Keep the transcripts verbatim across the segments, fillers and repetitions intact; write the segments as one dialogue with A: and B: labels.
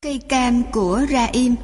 A: Cây cam của Raim.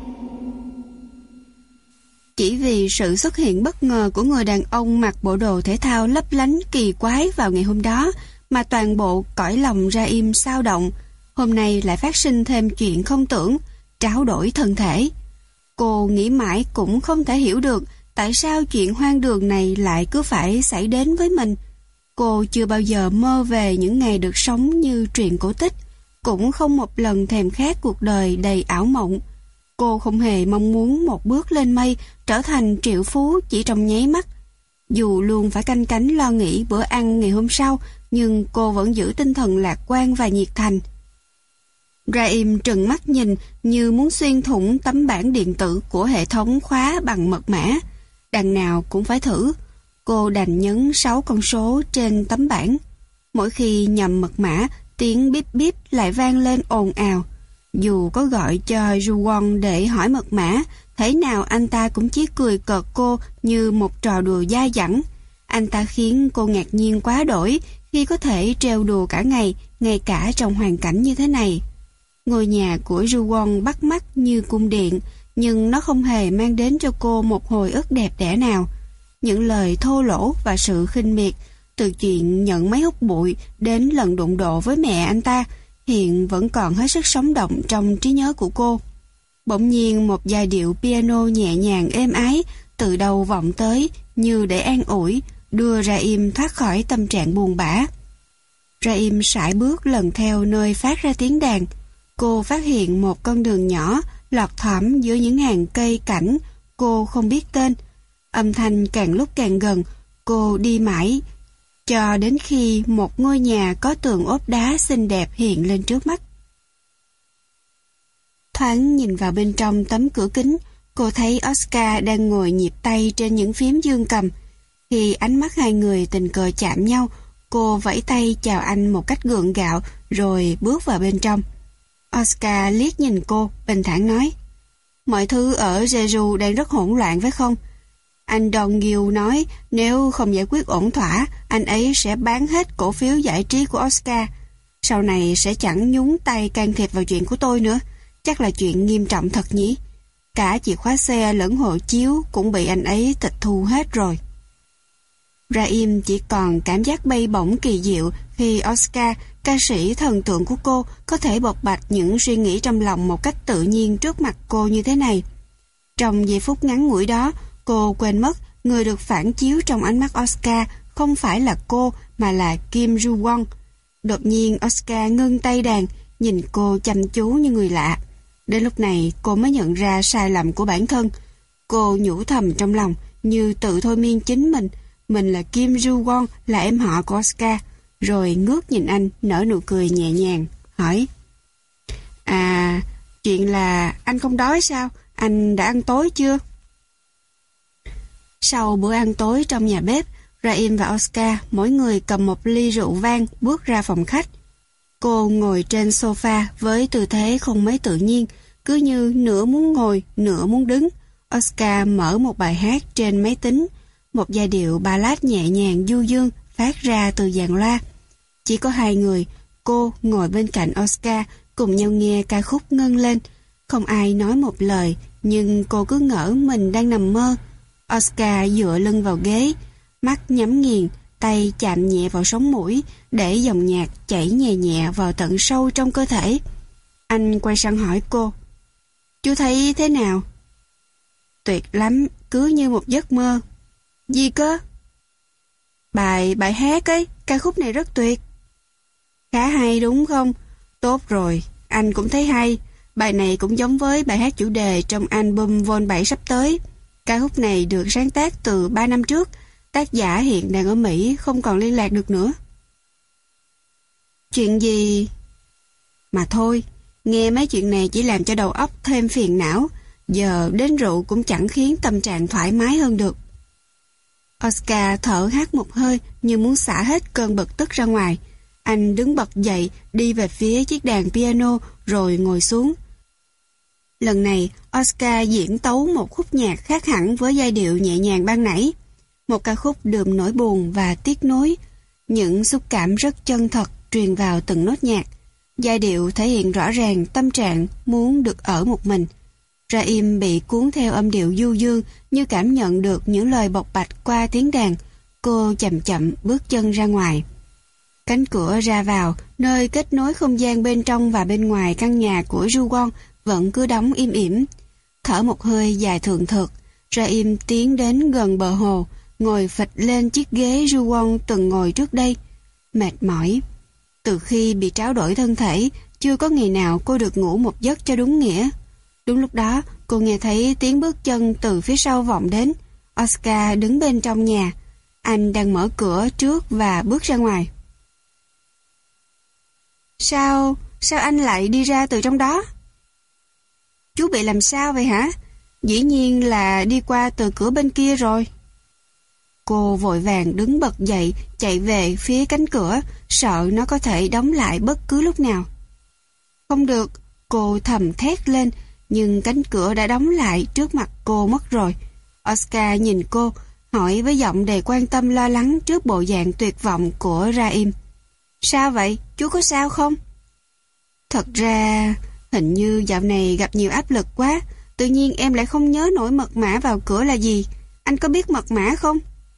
A: Chỉ vì sự xuất hiện bất ngờ của người đàn ông mặc bộ đồ thể thao lấp lánh kỳ quái vào ngày hôm đó mà toàn bộ cõi lòng Raim xao động. Hôm nay lại phát sinh thêm chuyện không tưởng, tráo đổi thân thể. Cô nghĩ mãi cũng không thể hiểu được tại sao chuyện hoang đường này lại cứ phải xảy đến với mình. Cô chưa bao giờ mơ về những ngày được sống như truyện cổ tích, cũng không một lần thèm khát cuộc đời đầy ảo mộng. Cô không hề mong muốn một bước lên mây, trở thành triệu phú chỉ trong nháy mắt. Dù luôn phải canh cánh lo nghĩ bữa ăn ngày hôm sau, nhưng cô vẫn giữ tinh thần lạc quan và nhiệt thành. Raim trừng mắt nhìn như muốn xuyên thủng tấm bảng điện tử của hệ thống khóa bằng mật mã. Đằng nào cũng phải thử. Cô đành nhấn sáu con số trên tấm bảng. Mỗi khi nhầm mật mã, tiếng bíp bíp lại vang lên ồn ào. Dù có gọi cho Ju-won để hỏi mật mã, thế nào anh ta cũng chỉ cười cợt cô như một trò đùa dai dẳng. Anh ta khiến cô ngạc nhiên quá đổi khi có thể trêu đùa cả ngày, ngay cả trong hoàn cảnh như thế này. Ngôi nhà của Ju-won bắt mắt như cung điện, nhưng nó không hề mang đến cho cô một hồi ức đẹp đẽ nào. Những lời thô lỗ và sự khinh miệt, từ chuyện nhận mấy hút bụi đến lần đụng độ với mẹ anh ta, hiện vẫn còn hết sức sống động trong trí nhớ của cô. Bỗng nhiên một giai điệu piano nhẹ nhàng êm ái từ đầu vọng tới như để an ủi, đưa Raim thoát khỏi tâm trạng buồn bã. Raim sải bước lần theo nơi phát ra tiếng đàn. Cô phát hiện một con đường nhỏ lọt thỏm giữa những hàng cây cảnh cô không biết tên. Âm thanh càng lúc càng gần, cô đi mãi cho đến khi một ngôi nhà có tường ốp đá xinh đẹp hiện lên trước mắt. Thoáng nhìn vào bên trong tấm cửa kính, cô thấy Oscar đang ngồi nhịp tay trên những phím dương cầm. Khi ánh mắt hai người tình cờ chạm nhau, cô vẫy tay chào anh một cách gượng gạo rồi bước vào bên trong. Oscar liếc nhìn cô, bình thản nói: "Mọi thứ ở Jeju đang rất hỗn loạn phải không? Anh Dong Gil nói nếu không giải quyết ổn thỏa, anh ấy sẽ bán hết cổ phiếu giải trí của Oscar. Sau này sẽ chẳng nhúng tay can thiệp vào chuyện của tôi nữa. Chắc là chuyện nghiêm trọng thật nhỉ? Cả chìa khóa xe lẫn hộ chiếu cũng bị anh ấy tịch thu hết rồi." Raim chỉ còn cảm giác bay bổng kỳ diệu khi Oscar, ca sĩ thần tượng của cô, có thể bộc bạch những suy nghĩ trong lòng một cách tự nhiên trước mặt cô như thế này. Trong giây phút ngắn ngủi đó, cô quên mất người được phản chiếu trong ánh mắt Oscar không phải là cô mà là Kim Ju-won. Đột nhiên Oscar ngưng tay đàn, nhìn cô chăm chú như người lạ. Đến lúc này cô mới nhận ra sai lầm của bản thân. Cô nhủ thầm trong lòng như tự thôi miên chính mình. Mình là Kim Ju-won, là em họ của Oscar. Rồi ngước nhìn anh, nở nụ cười nhẹ nhàng, hỏi: "À, chuyện là anh không đói sao? Anh đã ăn tối chưa?" Sau bữa ăn tối trong nhà bếp, Raim và Oscar mỗi người cầm một ly rượu vang bước ra phòng khách. Cô ngồi trên sofa với tư thế không mấy tự nhiên, cứ như nửa muốn ngồi, nửa muốn đứng. Oscar mở một bài hát trên máy tính, một giai điệu ballad nhẹ nhàng du dương phát ra từ dàn loa. Chỉ có hai người, cô ngồi bên cạnh Oscar, cùng nhau nghe ca khúc ngân lên. Không ai nói một lời, nhưng cô cứ ngỡ mình đang nằm mơ. Oscar dựa lưng vào ghế, mắt nhắm nghiền, tay chạm nhẹ vào sống mũi để dòng nhạc chảy nhẹ nhẹ vào tận sâu trong cơ thể. Anh quay sang hỏi cô: "Chú thấy thế nào?" "Tuyệt lắm, cứ như một giấc mơ." "Gì cơ?" Bài, bài hát ấy, ca khúc này rất tuyệt." "Khá hay đúng không? Tốt rồi, anh cũng thấy hay. Bài này cũng giống với bài hát chủ đề trong album Vol bảy sắp tới. Ca khúc này được sáng tác từ ba năm trước. Tác giả hiện đang ở Mỹ, không còn liên lạc được nữa." "Chuyện gì?" "Mà thôi, nghe mấy chuyện này chỉ làm cho đầu óc thêm phiền não. Giờ đến rượu cũng chẳng khiến tâm trạng thoải mái hơn được." Oscar thở hắt một hơi như muốn xả hết cơn bực tức ra ngoài. Anh đứng bật dậy, đi về phía chiếc đàn piano rồi ngồi xuống. Lần này, Oscar diễn tấu một khúc nhạc khác hẳn với giai điệu nhẹ nhàng ban nãy. Một ca khúc đượm nỗi buồn và tiếc nuối. Những xúc cảm rất chân thật truyền vào từng nốt nhạc. Giai điệu thể hiện rõ ràng tâm trạng muốn được ở một mình. Raim bị cuốn theo âm điệu du dương như cảm nhận được những lời bộc bạch qua tiếng đàn. Cô chậm chậm bước chân ra ngoài. Cánh cửa ra vào, nơi kết nối không gian bên trong và bên ngoài căn nhà của Ju-won vẫn cứ đóng im ỉm. Thở một hơi dài thượng thượt, Raim tiến đến gần bờ hồ, ngồi phịch lên chiếc ghế Ju-won từng ngồi trước đây. Mệt mỏi. Từ khi bị tráo đổi thân thể, chưa có ngày nào cô được ngủ một giấc cho đúng nghĩa. Đúng lúc đó, cô nghe thấy tiếng bước chân từ phía sau vọng đến. Oscar đứng bên trong nhà. Anh đang mở cửa trước và bước ra ngoài. Sao, sao anh lại đi ra từ trong đó? Chú bị làm sao vậy hả? Dĩ nhiên là đi qua từ cửa bên kia rồi. Cô vội vàng đứng bật dậy, chạy về phía cánh cửa, sợ nó có thể đóng lại bất cứ lúc nào. Không được, cô thầm thét lên, nhưng cánh cửa đã đóng lại trước mặt cô mất rồi. Oscar nhìn cô, hỏi với giọng đầy quan tâm lo lắng trước bộ dạng tuyệt vọng của Raim. Sao vậy? Chú có sao không? Thật ra, hình như dạo này gặp nhiều áp lực quá, tự nhiên em lại không nhớ nổi mật mã vào cửa là gì. Anh có biết mật mã không?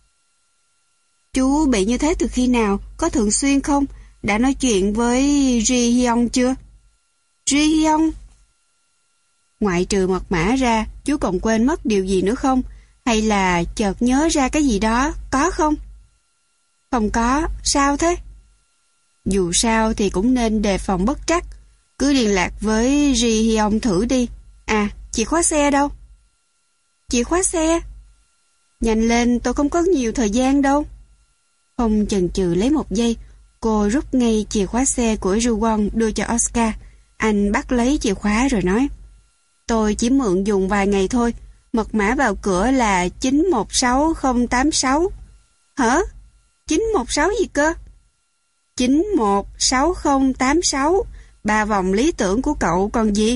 A: Chú bị như thế từ khi nào? Có thường xuyên không? Đã nói chuyện với Ji Hyung chưa? Ji Hyung? Ngoại trừ mật mã ra, chú còn quên mất điều gì nữa không? Hay là chợt nhớ ra cái gì đó, có không? Không có, sao thế? Dù sao thì cũng nên đề phòng bất trắc. Cứ liên lạc với Ji Hyung thử đi. À, chìa khóa xe đâu? Chìa khóa xe? Nhanh lên, tôi không có nhiều thời gian đâu. Không chần chừ lấy một giây, cô rút ngay chìa khóa xe của Ju-won đưa cho Oscar. Anh bắt lấy chìa khóa rồi nói, tôi chỉ mượn dùng vài ngày thôi, mật mã vào cửa là chín một sáu không tám sáu. Hả? chín một sáu gì cơ? chín một sáu không tám sáu, ba vòng lý tưởng của cậu còn gì?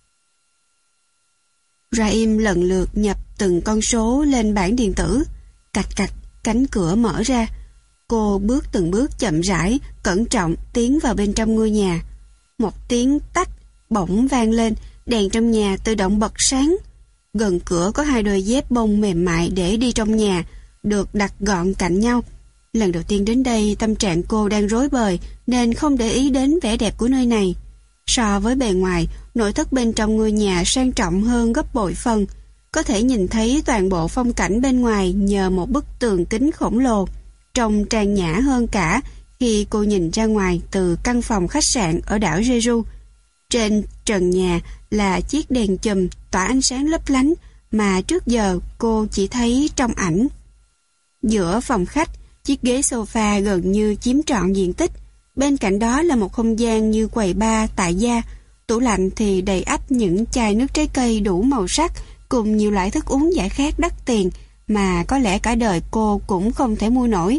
A: Raim lần lượt nhập từng con số lên bảng điện tử. Cạch cạch, cánh cửa mở ra. Cô bước từng bước chậm rãi, cẩn trọng tiến vào bên trong ngôi nhà. Một tiếng tách bỗng vang lên, đèn trong nhà tự động bật sáng. Gần cửa có hai đôi dép bông mềm mại để đi trong nhà, được đặt gọn cạnh nhau. Lần đầu tiên đến đây, tâm trạng cô đang rối bời nên không để ý đến vẻ đẹp của nơi này. So với bề ngoài, nội thất bên trong ngôi nhà sang trọng hơn gấp bội phần. Có thể nhìn thấy toàn bộ phong cảnh bên ngoài nhờ một bức tường kính khổng lồ. Trông trang nhã hơn cả khi cô nhìn ra ngoài từ căn phòng khách sạn ở đảo Jeju. Trên trần nhà là chiếc đèn chùm tỏa ánh sáng lấp lánh mà trước giờ cô chỉ thấy trong ảnh. Giữa phòng khách, chiếc ghế sofa gần như chiếm trọn diện tích. Bên cạnh đó là một không gian như quầy bar tại gia. Tủ lạnh thì đầy ắp những chai nước trái cây đủ màu sắc cùng nhiều loại thức uống giải khát đắt tiền mà có lẽ cả đời cô cũng không thể mua nổi.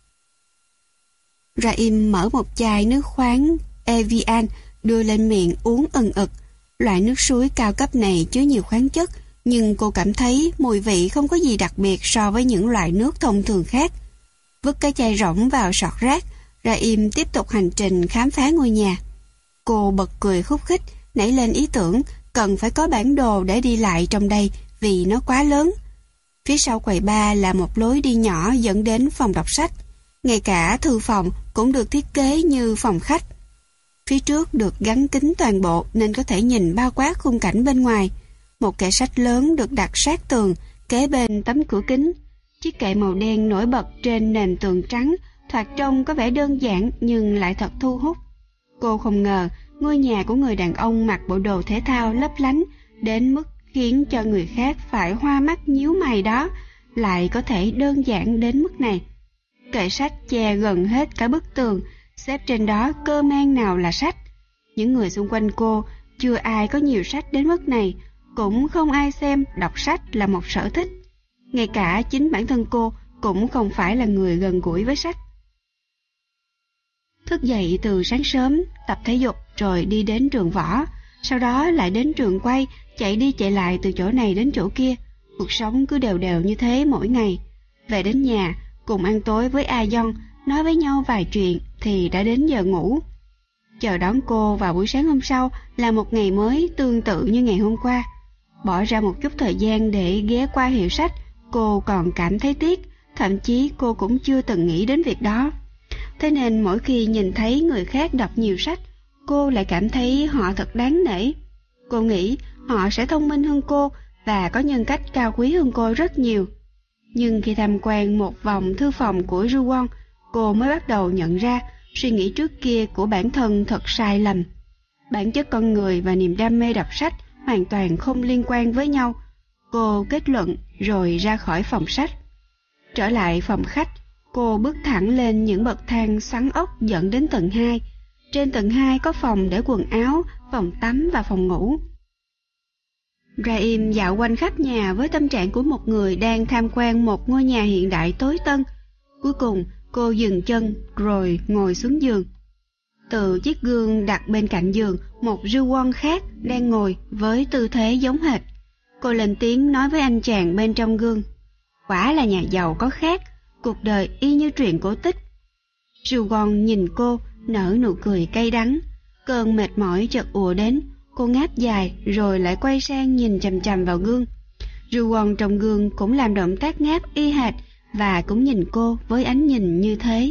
A: Raim mở một chai nước khoáng Evian đưa lên miệng uống ừng ực. Loại nước suối cao cấp này chứa nhiều khoáng chất, nhưng cô cảm thấy mùi vị không có gì đặc biệt so với những loại nước thông thường khác. Vứt cái chai rỗng vào sọt rác, Raim tiếp tục hành trình khám phá ngôi nhà. Cô bật cười khúc khích, nảy lên ý tưởng cần phải có bản đồ để đi lại trong đây vì nó quá lớn. Phía sau quầy bar là một lối đi nhỏ dẫn đến phòng đọc sách. Ngay cả thư phòng cũng được thiết kế như phòng khách. Phía trước được gắn kính toàn bộ nên có thể nhìn bao quát khung cảnh bên ngoài. Một kệ sách lớn được đặt sát tường, kế bên tấm cửa kính. Chiếc kệ màu đen nổi bật trên nền tường trắng, thoạt trông có vẻ đơn giản nhưng lại thật thu hút. Cô không ngờ ngôi nhà của người đàn ông mặc bộ đồ thể thao lấp lánh đến mức khiến cho người khác phải hoa mắt nhíu mày đó lại có thể đơn giản đến mức này. Kệ sách che gần hết cả bức tường, xếp trên đó cơ man nào là sách. Những người xung quanh cô chưa ai có nhiều sách đến mức này, cũng không ai xem đọc sách là một sở thích. Ngay cả chính bản thân cô cũng không phải là người gần gũi với sách. Thức dậy từ sáng sớm, tập thể dục rồi đi đến trường võ, sau đó lại đến trường quay, chạy đi chạy lại từ chỗ này đến chỗ kia. Cuộc sống cứ đều đều như thế mỗi ngày. Về đến nhà, cùng ăn tối với A Dong, nói với nhau vài chuyện thì đã đến giờ ngủ. Chờ đón cô vào buổi sáng hôm sau là một ngày mới tương tự như ngày hôm qua. Bỏ ra một chút thời gian để ghé qua hiệu sách, cô còn cảm thấy tiếc, thậm chí cô cũng chưa từng nghĩ đến việc đó. Thế nên mỗi khi nhìn thấy người khác đọc nhiều sách, cô lại cảm thấy họ thật đáng nể. Cô nghĩ họ sẽ thông minh hơn cô và có nhân cách cao quý hơn cô rất nhiều. Nhưng khi tham quan một vòng thư phòng của Ruwon, cô mới bắt đầu nhận ra suy nghĩ trước kia của bản thân thật sai lầm. Bản chất con người và niềm đam mê đọc sách hoàn toàn không liên quan với nhau. Cô kết luận rồi ra khỏi phòng sách. Trở lại phòng khách, cô bước thẳng lên những bậc thang xoắn ốc dẫn đến tầng hai. Trên tầng hai có phòng để quần áo, phòng tắm và phòng ngủ. Raim dạo quanh khắp nhà với tâm trạng của một người đang tham quan một ngôi nhà hiện đại tối tân. Cuối cùng, cô dừng chân rồi ngồi xuống giường. Từ chiếc gương đặt bên cạnh giường, một Ruwon khác đang ngồi với tư thế giống hệt. Cô lên tiếng nói với anh chàng bên trong gương. Quả là nhà giàu có khác, cuộc đời y như truyện cổ tích. Ruwon nhìn cô, nở nụ cười cay đắng. Cơn mệt mỏi chợt ùa đến, cô ngáp dài rồi lại quay sang nhìn chằm chằm vào gương. Ruwon trong gương cũng làm động tác ngáp y hệt và cũng nhìn cô với ánh nhìn như thế.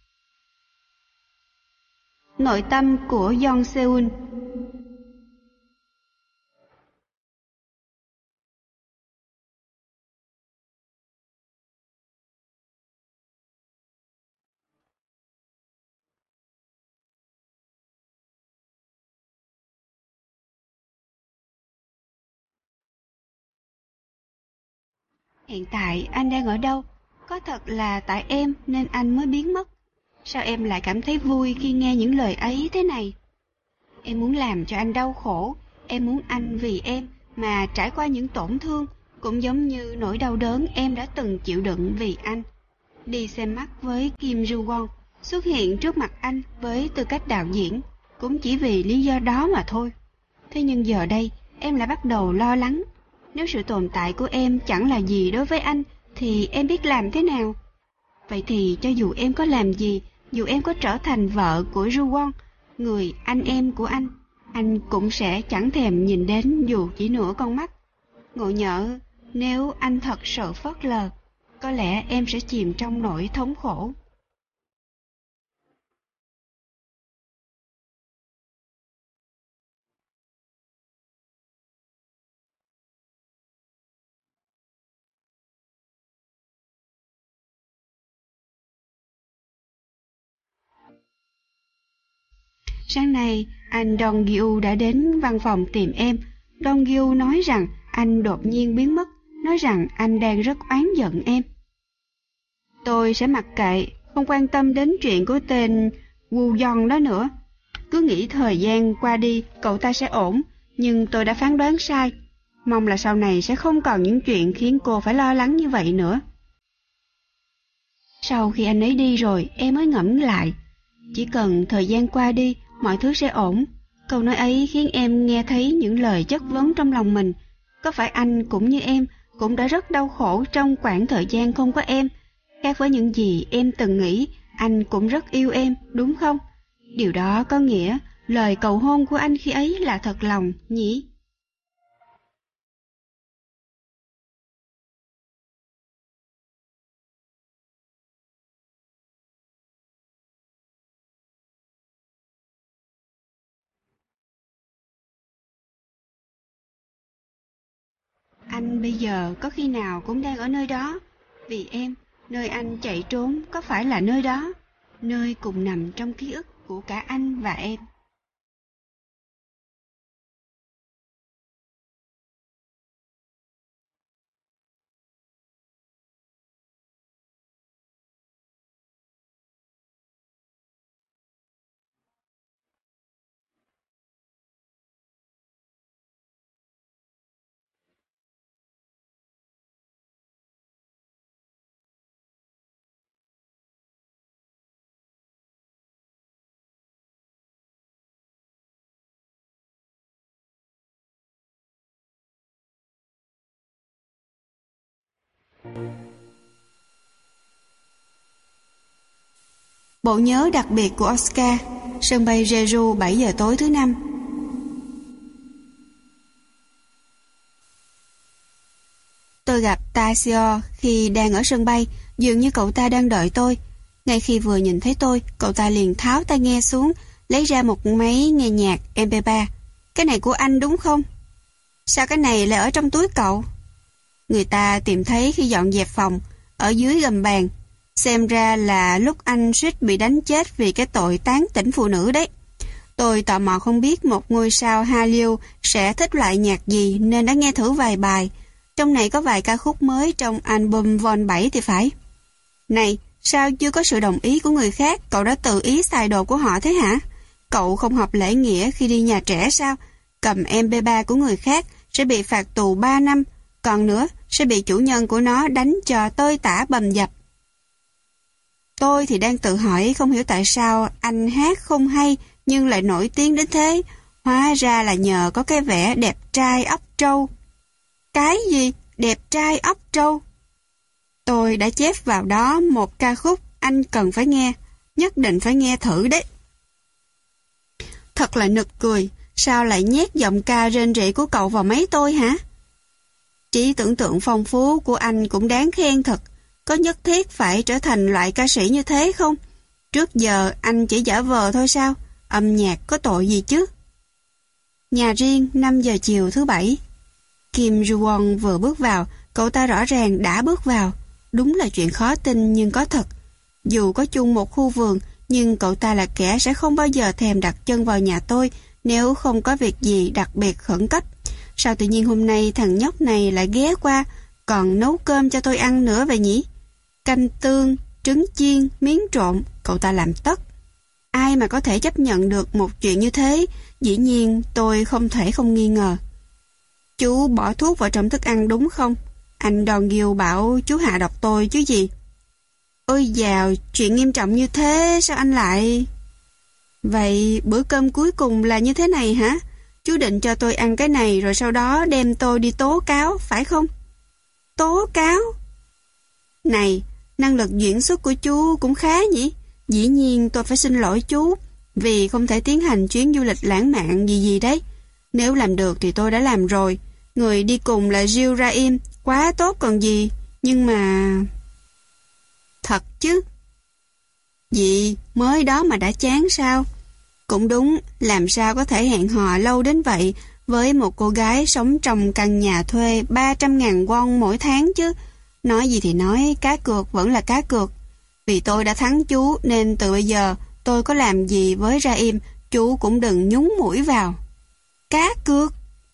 A: Nội tâm của Yeon Seul. Hiện tại anh đang ở đâu? Có thật là tại em nên anh mới biến mất? Sao em lại cảm thấy vui khi nghe những lời ấy thế này? Em muốn làm cho anh đau khổ, em muốn anh vì em mà trải qua những tổn thương, cũng giống như nỗi đau đớn em đã từng chịu đựng vì anh. Đi xem mắt với Kim Ruwon, xuất hiện trước mặt anh với tư cách đạo diễn, cũng chỉ vì lý do đó mà thôi. Thế nhưng giờ đây, em lại bắt đầu lo lắng. Nếu sự tồn tại của em chẳng là gì đối với anh, thì em biết làm thế nào? Vậy thì cho dù em có làm gì, dù em có trở thành vợ của Ruwon, người anh em của anh, anh cũng sẽ chẳng thèm nhìn đến dù chỉ nửa con mắt. Ngộ nhỡ, nếu anh thật sự phớt lờ, có lẽ em sẽ chìm trong nỗi thống khổ. Sáng nay, anh Dong Gyu đã đến văn phòng tìm em. Dong Gyu nói rằng anh đột nhiên biến mất, nói rằng anh đang rất oán giận em. Tôi sẽ mặc kệ, không quan tâm đến chuyện của tên Woo Yeon đó nữa. Cứ nghĩ thời gian qua đi cậu ta sẽ ổn, nhưng tôi đã phán đoán sai. Mong là sau này sẽ không còn những chuyện khiến cô phải lo lắng như vậy nữa. Sau khi anh ấy đi rồi, em mới ngẫm lại. Chỉ cần thời gian qua đi, mọi thứ sẽ ổn. Câu nói ấy khiến em nghe thấy những lời chất vấn trong lòng mình. Có phải anh cũng như em, cũng đã rất đau khổ trong quãng thời gian không có em? Khác với những gì em từng nghĩ, anh cũng rất yêu em, đúng không? Điều đó có nghĩa lời cầu hôn của anh khi ấy là thật lòng, nhỉ? Anh bây giờ có khi nào cũng đang ở nơi đó. Vì em, nơi anh chạy trốn có phải là nơi đó, nơi cùng nằm trong ký ức của cả anh và em. Bộ nhớ đặc biệt của Oscar, sân bay Jeju bảy giờ tối thứ năm. Tôi gặp Tasio khi đang ở sân bay, dường như cậu ta đang đợi tôi. Ngay khi vừa nhìn thấy tôi, cậu ta liền tháo tai nghe xuống, lấy ra một máy nghe nhạc em pê ba. Cái này của anh đúng không? Sao cái này lại ở trong túi cậu? Người ta tìm thấy khi dọn dẹp phòng, ở dưới gầm bàn. Xem ra là lúc anh suýt bị đánh chết vì cái tội tán tỉnh phụ nữ đấy. Tôi tò mò không biết một ngôi sao Hallyu sẽ thích loại nhạc gì nên đã nghe thử vài bài. Trong này có vài ca khúc mới trong album Vol bảy thì phải. Này, sao chưa có sự đồng ý của người khác, cậu đã tự ý xài đồ của họ thế hả? Cậu không học lễ nghĩa khi đi nhà trẻ sao? Cầm em pê ba của người khác sẽ bị phạt tù ba năm, còn nữa sẽ bị chủ nhân của nó đánh cho tơi tả bầm dập. Tôi thì đang tự hỏi không hiểu tại sao anh hát không hay nhưng lại nổi tiếng đến thế. Hóa ra là nhờ có cái vẻ đẹp trai óc trâu. Cái gì? Đẹp trai óc trâu? Tôi đã chép vào đó một ca khúc anh cần phải nghe, nhất định phải nghe thử đấy. Thật là nực cười, sao lại nhét giọng ca rên rỉ của cậu vào máy tôi hả? Trí tưởng tượng phong phú của anh cũng đáng khen thật. Có nhất thiết phải trở thành loại ca sĩ như thế không? Trước giờ anh chỉ giả vờ thôi sao? Âm nhạc có tội gì chứ? Nhà riêng năm giờ chiều thứ bảy. Kim Ju-won vừa bước vào, cậu ta rõ ràng đã bước vào. Đúng là chuyện khó tin nhưng có thật. Dù có chung một khu vườn, nhưng cậu ta là kẻ sẽ không bao giờ thèm đặt chân vào nhà tôi nếu không có việc gì đặc biệt khẩn cấp. Sao tự nhiên hôm nay thằng nhóc này lại ghé qua, còn nấu cơm cho tôi ăn nữa vậy nhỉ? Canh tương, trứng chiên, miếng trộn, cậu ta làm tất. Ai mà có thể chấp nhận được một chuyện như thế? Dĩ nhiên tôi không thể không nghi ngờ. Chú bỏ thuốc vào trong thức ăn đúng không? Anh Don Gil bảo chú hạ độc tôi chứ gì. Ôi dào, chuyện nghiêm trọng như thế sao anh lại... Vậy bữa cơm cuối cùng là như thế này hả? Chú định cho tôi ăn cái này rồi sau đó đem tôi đi tố cáo, phải không? Tố cáo? Này, năng lực diễn xuất của chú cũng khá nhỉ? Dĩ nhiên tôi phải xin lỗi chú vì không thể tiến hành chuyến du lịch lãng mạn gì gì đấy. Nếu làm được thì tôi đã làm rồi. Người đi cùng là Jill Ra-im, quá tốt còn gì. Nhưng mà... Thật chứ? Gì, mới đó mà đã chán sao? Cũng đúng, làm sao có thể hẹn hò lâu đến vậy với một cô gái sống trong căn nhà thuê ba trăm ngàn won mỗi tháng chứ. Nói gì thì nói, cá cược vẫn là cá cược. Vì tôi đã thắng chú nên từ bây giờ tôi có làm gì với Ra-im, chú cũng đừng nhúng mũi vào. Cá cược?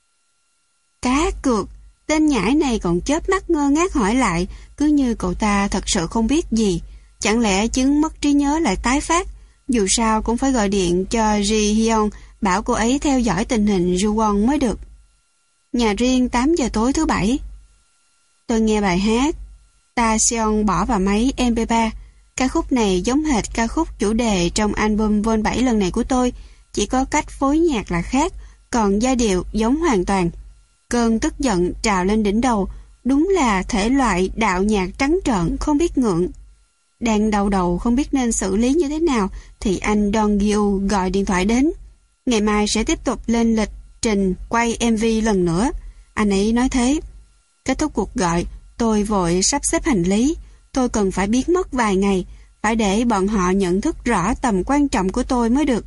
A: Cá cược? Tên nhãi này còn chớp mắt ngơ ngác hỏi lại, cứ như cậu ta thật sự không biết gì. Chẳng lẽ chứng mất trí nhớ lại tái phát? Dù sao cũng phải gọi điện cho Ji Hyun bảo cô ấy theo dõi tình hình Ju-won mới được. Nhà riêng tám giờ tối thứ bảy. Tôi nghe bài hát Ta Seon bỏ vào máy em pê ba. Ca khúc này giống hệt ca khúc chủ đề trong album Vol bảy lần này của tôi, chỉ có cách phối nhạc là khác, còn giai điệu giống hoàn toàn. Cơn tức giận trào lên đỉnh đầu, đúng là thể loại đạo nhạc trắng trợn không biết ngượng. Đang đau đầu không biết nên xử lý như thế nào thì anh Don Gil gọi điện thoại đến. Ngày mai sẽ tiếp tục lên lịch trình quay em vê lần nữa. Anh ấy nói thế. Kết thúc cuộc gọi, tôi vội sắp xếp hành lý. Tôi cần phải biến mất vài ngày, phải để bọn họ nhận thức rõ tầm quan trọng của tôi mới được.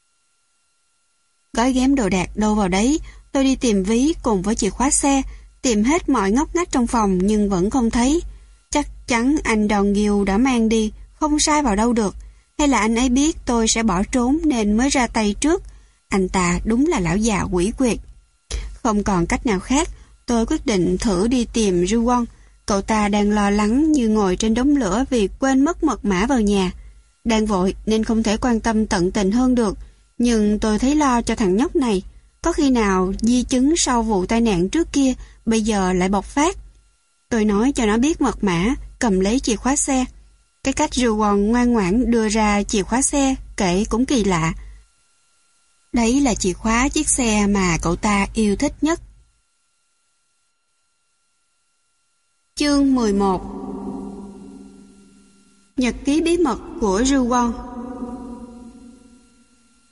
A: Gói ghém đồ đạc đâu vào đấy, tôi đi tìm ví cùng với chìa khóa xe, tìm hết mọi ngóc ngách trong phòng nhưng vẫn không thấy. Chắc chắn anh Don Gil đã mang đi, không sai vào đâu được. Hay là anh ấy biết tôi sẽ bỏ trốn nên mới ra tay trước. Anh ta đúng là lão già quỷ quyệt. Không còn cách nào khác, tôi quyết định thử đi tìm Ju-won. Cậu ta đang lo lắng như ngồi trên đống lửa vì quên mất mật mã vào nhà. Đang vội nên không thể quan tâm tận tình hơn được. Nhưng tôi thấy lo cho thằng nhóc này. Có khi nào di chứng sau vụ tai nạn trước kia bây giờ lại bộc phát. Tôi nói cho nó biết mật mã, cầm lấy chìa khóa xe. Cái cách Ju-won ngoan ngoãn đưa ra chìa khóa xe kể cũng kỳ lạ. Đấy là chìa khóa chiếc xe mà cậu ta yêu thích nhất. Chương mười một. Nhật ký bí mật của Ju-won.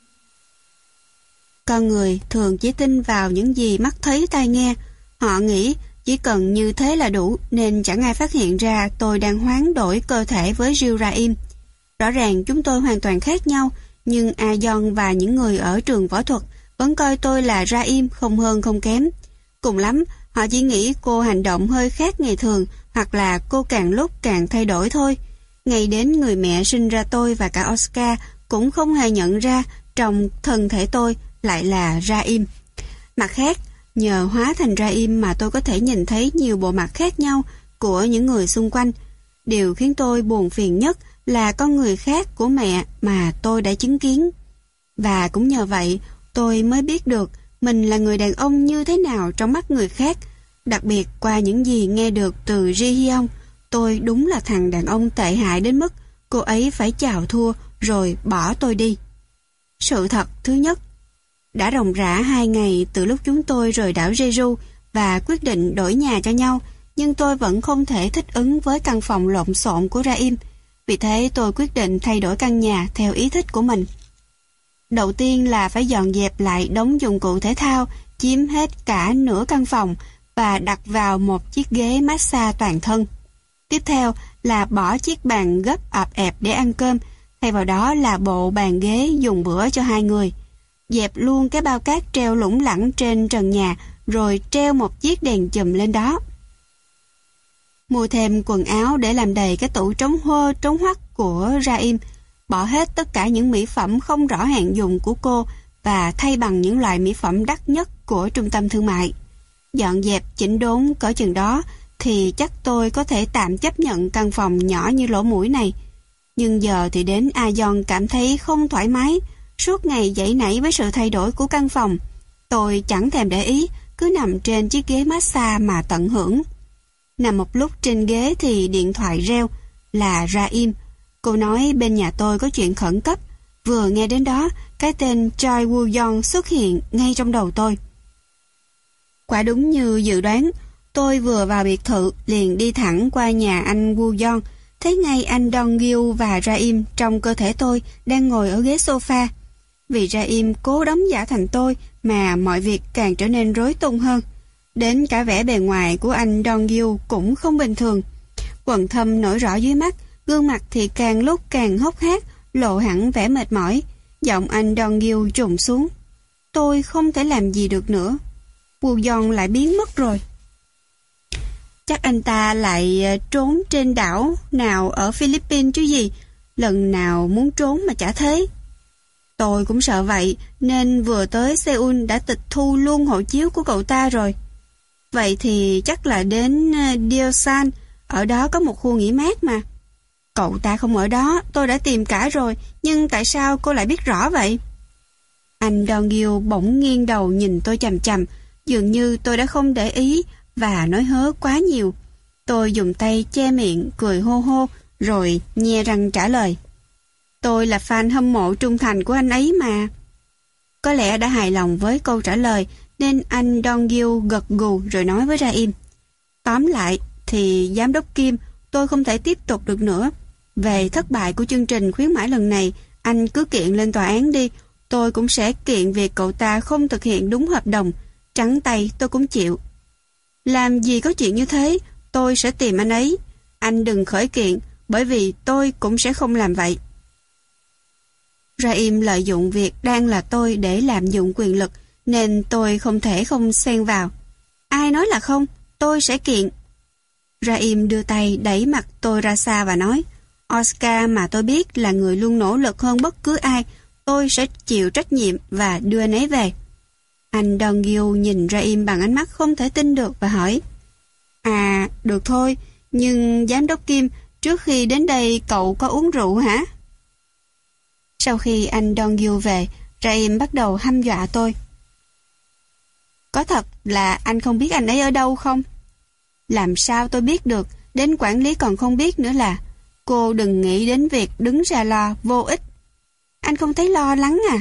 A: Con người thường chỉ tin vào những gì mắt thấy tai nghe. Họ nghĩ chỉ cần như thế là đủ, nên chẳng ai phát hiện ra tôi đang hoán đổi cơ thể với Jill Raim. Rõ ràng chúng tôi hoàn toàn khác nhau, nhưng A John và những người ở trường võ thuật vẫn coi tôi là Raim, không hơn không kém. Cùng lắm, họ chỉ nghĩ cô hành động hơi khác ngày thường, hoặc là cô càng lúc càng thay đổi thôi. Ngay đến người mẹ sinh ra tôi và cả Oscar cũng không hề nhận ra trong thân thể tôi lại là Raim. Mặt khác, nhờ hóa thành Raim mà tôi có thể nhìn thấy nhiều bộ mặt khác nhau của những người xung quanh. Điều khiến tôi buồn phiền nhất là con người khác của mẹ mà tôi đã chứng kiến. Và cũng nhờ vậy, tôi mới biết được mình là người đàn ông như thế nào trong mắt người khác. Đặc biệt qua những gì nghe được từ Ji Hyun, tôi đúng là thằng đàn ông tệ hại đến mức cô ấy phải chào thua rồi bỏ tôi đi. Sự thật thứ nhất, đã ròng rã hai ngày từ lúc chúng tôi rời đảo Jeju và quyết định đổi nhà cho nhau, nhưng tôi vẫn không thể thích ứng với căn phòng lộn xộn của Raim. Vì thế tôi quyết định thay đổi căn nhà theo ý thích của mình. Đầu tiên là phải dọn dẹp lại đống dụng cụ thể thao chiếm hết cả nửa căn phòng và đặt vào một chiếc ghế massage toàn thân. Tiếp theo là bỏ chiếc bàn gấp ọp ẹp để ăn cơm, thay vào đó là bộ bàn ghế dùng bữa cho hai người. Dẹp luôn cái bao cát treo lủng lẳng trên trần nhà, rồi treo một chiếc đèn chùm lên đó. Mua thêm quần áo để làm đầy cái tủ trống hơ trống hoắt của Raim, bỏ hết tất cả những mỹ phẩm không rõ hạn dùng của cô và thay bằng những loại mỹ phẩm đắt nhất của trung tâm thương mại. Dọn dẹp chỉnh đốn cỡ chừng đó thì chắc tôi có thể tạm chấp nhận căn phòng nhỏ như lỗ mũi này. Nhưng giờ thì đến A John cảm thấy không thoải mái, suốt ngày dãy nảy với sự thay đổi của căn phòng. Tôi chẳng thèm để ý, cứ nằm trên chiếc ghế massage mà tận hưởng. Nằm một lúc trên ghế thì điện thoại reo, là Raim. Cô nói bên nhà tôi có chuyện khẩn cấp. Vừa nghe đến đó, cái tên Choi Woo-yeon xuất hiện ngay trong đầu tôi. Quả đúng như dự đoán, tôi vừa vào biệt thự liền đi thẳng qua nhà anh Woo-yeon, thấy ngay anh Dong-gyu và Raim trong cơ thể tôi đang ngồi ở ghế sofa. Vì Raim cố đóng giả thành tôi mà mọi việc càng trở nên rối tung hơn. Đến cả vẻ bề ngoài của anh Dong-gyu cũng không bình thường. Quầng thâm nổi rõ dưới mắt, gương mặt thì càng lúc càng hốc hác, lộ hẳn vẻ mệt mỏi. Giọng anh Dong-gyu trùng xuống. Tôi không thể làm gì được nữa. Woo-yeon lại biến mất rồi. Chắc anh ta lại trốn trên đảo nào ở Philippines chứ gì. Lần nào muốn trốn mà chả thế. Tôi cũng sợ vậy, nên vừa tới Seoul đã tịch thu luôn hộ chiếu của cậu ta rồi. Vậy thì chắc là đến Deosan, ở đó có một khu nghỉ mát mà. Cậu ta không ở đó, tôi đã tìm cả rồi, nhưng tại sao cô lại biết rõ vậy? Anh Dong-gyu bỗng nghiêng đầu nhìn tôi chằm chằm, dường như tôi đã không để ý và nói hớ quá nhiều. Tôi dùng tay che miệng, cười hô hô, rồi nhe răng trả lời. Tôi là fan hâm mộ trung thành của anh ấy mà. Có lẽ đã hài lòng với câu trả lời, nên anh Dong-gyu gật gù rồi nói với Raim. Tóm lại thì giám đốc Kim, tôi không thể tiếp tục được nữa. Về thất bại của chương trình khuyến mãi lần này, anh cứ kiện lên tòa án đi. Tôi cũng sẽ kiện việc cậu ta không thực hiện đúng hợp đồng. Trắng tay tôi cũng chịu. Làm gì có chuyện như thế, tôi sẽ tìm anh ấy. Anh đừng khởi kiện, bởi vì tôi cũng sẽ không làm vậy. Raim lợi dụng việc đang là tôi để lạm dụng quyền lực, nên tôi không thể không xen vào. Ai nói là không, tôi sẽ kiện. Raim đưa tay đẩy mặt tôi ra xa và nói, Oscar mà tôi biết là người luôn nỗ lực hơn bất cứ ai, tôi sẽ chịu trách nhiệm và đưa anh ấy về. Anh Dong-gyu nhìn Raim bằng ánh mắt không thể tin được và hỏi, À, được thôi, nhưng giám đốc Kim, trước khi đến đây cậu có uống rượu hả? Sau khi anh Dong-gyu về, Raim bắt đầu hăm dọa tôi. Có thật là anh không biết anh ấy ở đâu không? Làm sao tôi biết được, đến quản lý còn không biết nữa là. Cô đừng nghĩ đến việc đứng ra lo vô ích. Anh không thấy lo lắng à?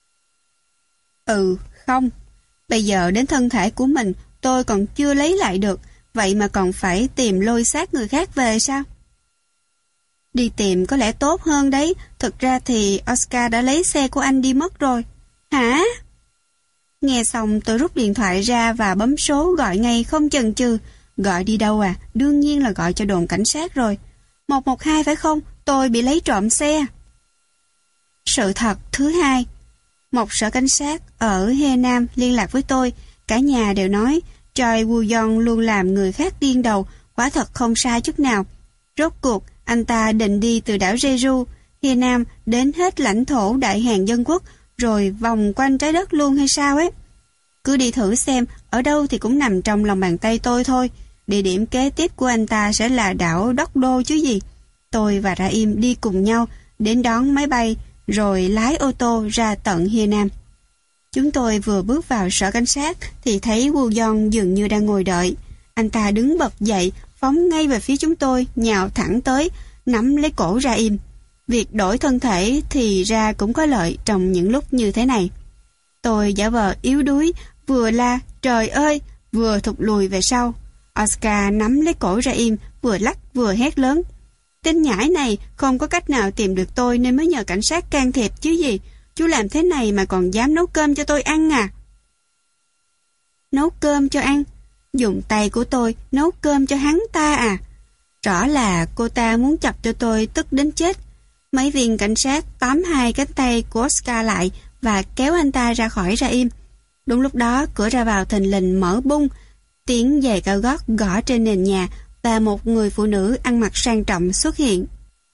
A: Ừ, không. Bây giờ đến thân thể của mình tôi còn chưa lấy lại được, vậy mà còn phải tìm lôi xác người khác về sao? Đi tìm có lẽ tốt hơn đấy, thực ra thì Oscar đã lấy xe của anh đi mất rồi. Hả? Nghe xong tôi rút điện thoại ra và bấm số gọi ngay không chần chừ. Gọi đi đâu à? Đương nhiên là gọi cho đồn cảnh sát rồi. một một hai phải không? Tôi bị lấy trộm xe. Sự thật thứ hai. Một sở cảnh sát ở He Nam liên lạc với tôi. Cả nhà đều nói Choi Woo-young luôn làm người khác điên đầu. Quả thật không sai chút nào. Rốt cuộc, anh ta định đi từ đảo Jeju, He Nam đến hết lãnh thổ Đại Hàn Dân Quốc, rồi vòng quanh trái đất luôn hay sao ấy. Cứ đi thử xem, ở đâu thì cũng nằm trong lòng bàn tay tôi thôi. Địa điểm kế tiếp của anh ta sẽ là đảo Dokdo chứ gì. Tôi và Ra-im đi cùng nhau, đến đón máy bay, rồi lái ô tô ra tận He Nam. Chúng tôi vừa bước vào sở cảnh sát thì thấy Woo-young dường như đang ngồi đợi. Anh ta đứng bật dậy, phóng ngay về phía chúng tôi, nhào thẳng tới, nắm lấy cổ Ra-im. Việc đổi thân thể thì ra cũng có lợi trong những lúc như thế này. Tôi giả vờ yếu đuối, vừa la trời ơi, vừa thụt lùi về sau. Oscar nắm lấy cổ Ra-im, vừa lắc vừa hét lớn. Tên nhãi này không có cách nào tìm được tôi nên mới nhờ cảnh sát can thiệp chứ gì. Chú làm thế này mà còn dám nấu cơm cho tôi ăn à? Nấu cơm cho ăn? Dùng tay của tôi nấu cơm cho hắn ta à? Rõ là cô ta muốn chọc cho tôi tức đến chết. Mấy viên cảnh sát tóm hai cánh tay của Oscar lại và kéo anh ta ra khỏi Ra-im. Đúng lúc đó cửa ra vào thình lình mở bung, tiếng giày cao gót gõ trên nền nhà và một người phụ nữ ăn mặc sang trọng xuất hiện.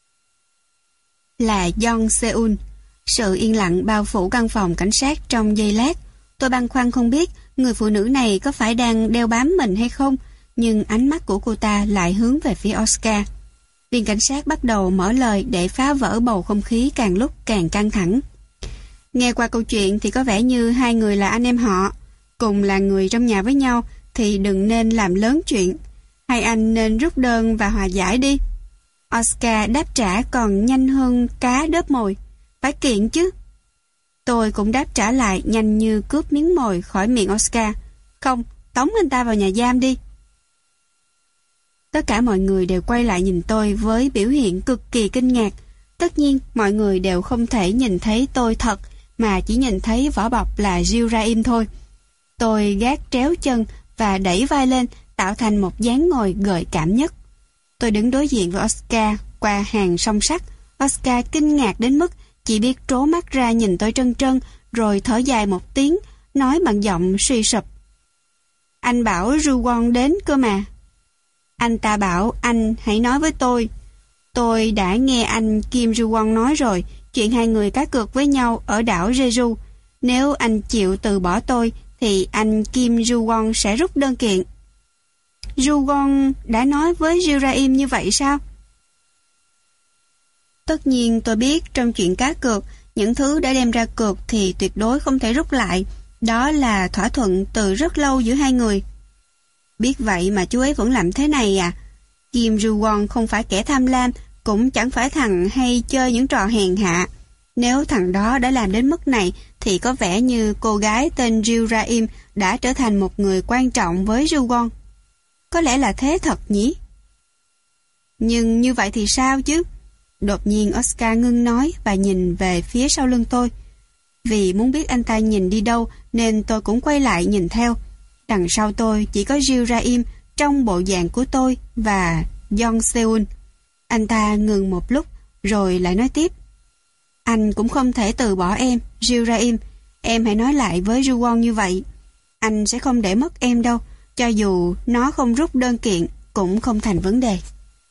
A: Là Jong Se-un. Sự yên lặng bao phủ căn phòng cảnh sát trong giây lát. Tôi băn khoăn không biết người phụ nữ này có phải đang đeo bám mình hay không, nhưng ánh mắt của cô ta lại hướng về phía Oscar. Viên cảnh sát bắt đầu mở lời để phá vỡ bầu không khí càng lúc càng căng thẳng. Nghe qua câu chuyện thì có vẻ như hai người là anh em họ, cùng là người trong nhà với nhau thì đừng nên làm lớn chuyện. Hai anh nên rút đơn và hòa giải đi. Oscar đáp trả còn nhanh hơn cá đớp mồi. Phải kiện chứ. Tôi cũng đáp trả lại nhanh như cướp miếng mồi khỏi miệng Oscar. Không, tống anh ta vào nhà giam đi. Tất cả mọi người đều quay lại nhìn tôi với biểu hiện cực kỳ kinh ngạc. Tất nhiên, mọi người đều không thể nhìn thấy tôi thật, mà chỉ nhìn thấy vỏ bọc là Jill Ra-im thôi. Tôi gác tréo chân và đẩy vai lên, tạo thành một dáng ngồi gợi cảm nhất. Tôi đứng đối diện với Oscar qua hàng song sắt. Oscar kinh ngạc đến mức chỉ biết trố mắt ra nhìn tôi trân trân, rồi thở dài một tiếng, nói bằng giọng suy sụp. Anh bảo Ru-won đến cơ mà. Anh ta bảo anh hãy nói với tôi. Tôi đã nghe anh Kim Ru-won nói rồi, chuyện hai người cá cược với nhau ở đảo Jeju. Nếu anh chịu từ bỏ tôi, thì anh Kim Ru-won sẽ rút đơn kiện. Ru-won đã nói với Jill Ra-im như vậy sao? Tất nhiên tôi biết trong chuyện cá cược, những thứ đã đem ra cược thì tuyệt đối không thể rút lại. Đó là thỏa thuận từ rất lâu giữa hai người. Biết vậy mà chú ấy vẫn làm thế này à? Kim Ru-won không phải kẻ tham lam, cũng chẳng phải thằng hay chơi những trò hèn hạ. Nếu thằng đó đã làm đến mức này, thì có vẻ như cô gái tên Jill Ra-im đã trở thành một người quan trọng với Ru-won. Có lẽ là thế thật nhỉ? Nhưng như vậy thì sao chứ? Đột nhiên Oscar ngưng nói và nhìn về phía sau lưng tôi. Vì muốn biết anh ta nhìn đi đâu nên tôi cũng quay lại nhìn theo. Đằng sau tôi chỉ có Jill Ra-im trong bộ dạng của tôi và Jong Se-un. Anh ta ngừng một lúc rồi lại nói tiếp. Anh cũng không thể từ bỏ em, Jill Ra-im. Em hãy nói lại với Ru-won như vậy. Anh sẽ không để mất em đâu, cho dù nó không rút đơn kiện cũng không thành vấn đề.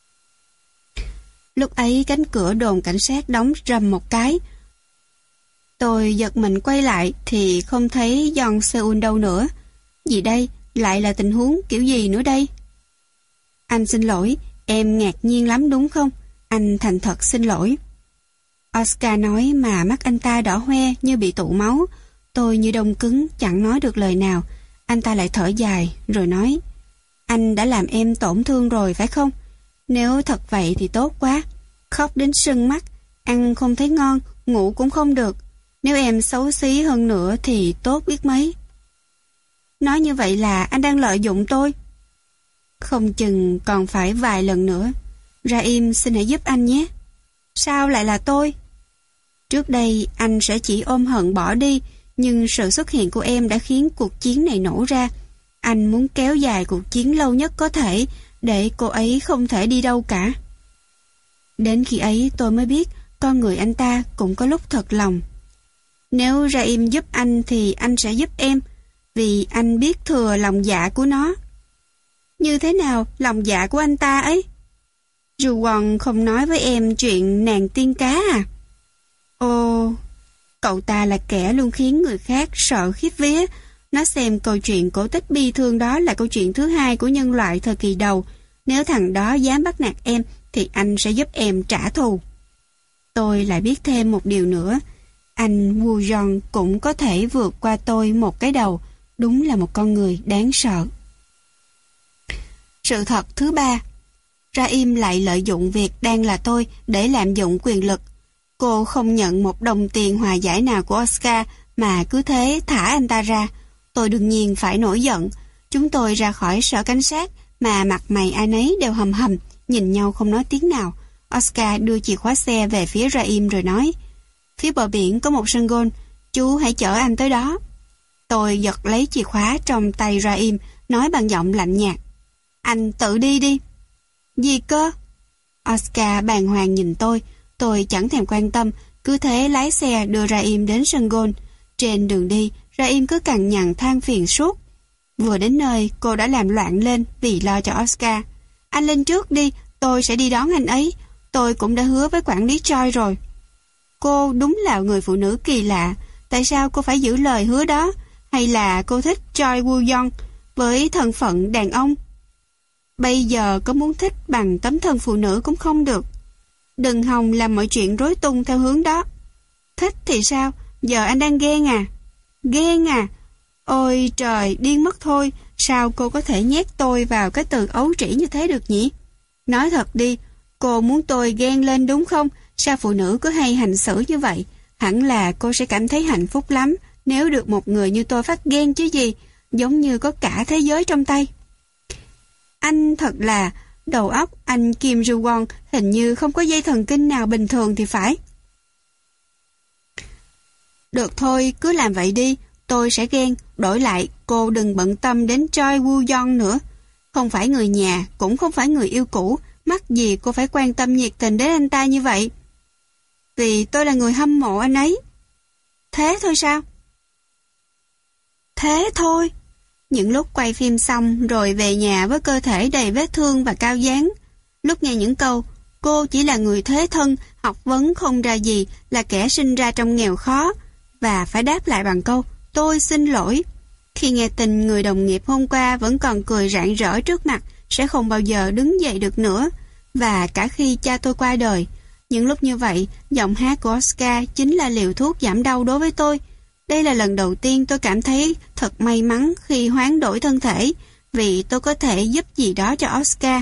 A: Lúc ấy cánh cửa đồn cảnh sát đóng rầm một cái. Tôi giật mình quay lại thì không thấy Jong Se-un đâu nữa. Gì đây? Lại là tình huống kiểu gì nữa đây? Anh xin lỗi, em ngạc nhiên lắm đúng không? Anh thành thật xin lỗi. Oscar nói mà mắt anh ta đỏ hoe như bị tụ máu. Tôi như đông cứng chẳng nói được lời nào. Anh ta lại thở dài rồi nói. Anh đã làm em tổn thương rồi phải không? Nếu thật vậy thì tốt quá. Khóc đến sưng mắt, ăn không thấy ngon, ngủ cũng không được. Nếu em xấu xí hơn nữa thì tốt biết mấy. Nói như vậy là anh đang lợi dụng tôi. Không chừng còn phải vài lần nữa. Ra-im xin hãy giúp anh nhé. Sao lại là tôi? Trước đây anh sẽ chỉ ôm hận bỏ đi, Nhưng sự xuất hiện của em đã khiến cuộc chiến này nổ ra. Anh muốn kéo dài cuộc chiến lâu nhất có thể, để cô ấy không thể đi đâu cả. Đến khi ấy tôi mới biết con người anh ta cũng có lúc thật lòng. Nếu Raim giúp anh thì anh sẽ giúp em, vì anh biết thừa lòng dạ của nó. Như thế nào lòng dạ của anh ta ấy? Ju-won không nói với em chuyện nàng tiên cá à? Ồ, cậu ta là kẻ luôn khiến người khác sợ khiếp vía. Nó xem câu chuyện cổ tích bi thương đó là câu chuyện thứ hai của nhân loại thời kỳ đầu. Nếu thằng đó dám bắt nạt em thì anh sẽ giúp em trả thù. Tôi lại biết thêm một điều nữa. Anh Woo Jong cũng có thể vượt qua tôi một cái đầu. Đúng là một con người đáng sợ. Sự thật thứ ba, Raim lại lợi dụng việc đang là tôi để lạm dụng quyền lực. Cô không nhận một đồng tiền hòa giải nào của Oscar mà cứ thế thả anh ta ra. Tôi đương nhiên phải nổi giận. Chúng tôi ra khỏi sở cảnh sát mà mặt mày ai nấy đều hầm hầm, nhìn nhau không nói tiếng nào. Oscar đưa chìa khóa xe về phía Raim rồi nói: phía bờ biển có một sân golf, chú hãy chở anh tới đó. Tôi giật lấy chìa khóa trong tay Raim, nói bằng giọng lạnh nhạt: anh tự đi đi. Gì cơ? Oscar bàng hoàng nhìn tôi. Tôi chẳng thèm quan tâm, cứ thế lái xe đưa Raim đến sân golf. Trên đường đi, Raim cứ cằn nhằn than phiền suốt. Vừa đến nơi, cô đã làm loạn lên vì lo cho Oscar. Anh lên trước đi, tôi sẽ đi đón anh ấy. Tôi cũng đã hứa với quản lý Choi rồi. Cô đúng là người phụ nữ kỳ lạ. Tại sao cô phải giữ lời hứa đó? Hay là cô thích Choi Woo-young với thân phận đàn ông? Bây giờ có muốn thích bằng tấm thân phụ nữ cũng không được. Đừng hòng làm mọi chuyện rối tung theo hướng đó. Thích thì sao? Giờ anh đang ghen à? Ghen à? Ôi trời, điên mất thôi. Sao cô có thể nhét tôi vào cái từ ấu trĩ như thế được nhỉ? Nói thật đi, cô muốn tôi ghen lên đúng không? Sao phụ nữ cứ hay hành xử như vậy? Hẳn là cô sẽ cảm thấy hạnh phúc lắm nếu được một người như tôi phát ghen chứ gì, giống như có cả thế giới trong tay. Anh thật là, đầu óc anh Kim Ju-won hình như không có dây thần kinh nào bình thường thì phải. Được thôi, cứ làm vậy đi, tôi sẽ ghen, đổi lại cô đừng bận tâm đến Choi Woo-young nữa. Không phải người nhà, cũng không phải người yêu cũ, mắc gì cô phải quan tâm nhiệt tình đến anh ta như vậy? Vì tôi là người hâm mộ anh ấy. Thế thôi sao? Thế thôi. Những lúc quay phim xong rồi về nhà với cơ thể đầy vết thương và cao dáng, lúc nghe những câu cô chỉ là người thế thân, học vấn không ra gì, là kẻ sinh ra trong nghèo khó, và phải đáp lại bằng câu tôi xin lỗi. Khi nghe tin người đồng nghiệp hôm qua vẫn còn cười rạng rỡ trước mặt sẽ không bao giờ đứng dậy được nữa, và cả khi cha tôi qua đời, những lúc như vậy, giọng hát của Oscar chính là liều thuốc giảm đau đối với tôi. Đây là lần đầu tiên tôi cảm thấy thật may mắn khi hoán đổi thân thể, vì tôi có thể giúp gì đó cho Oscar.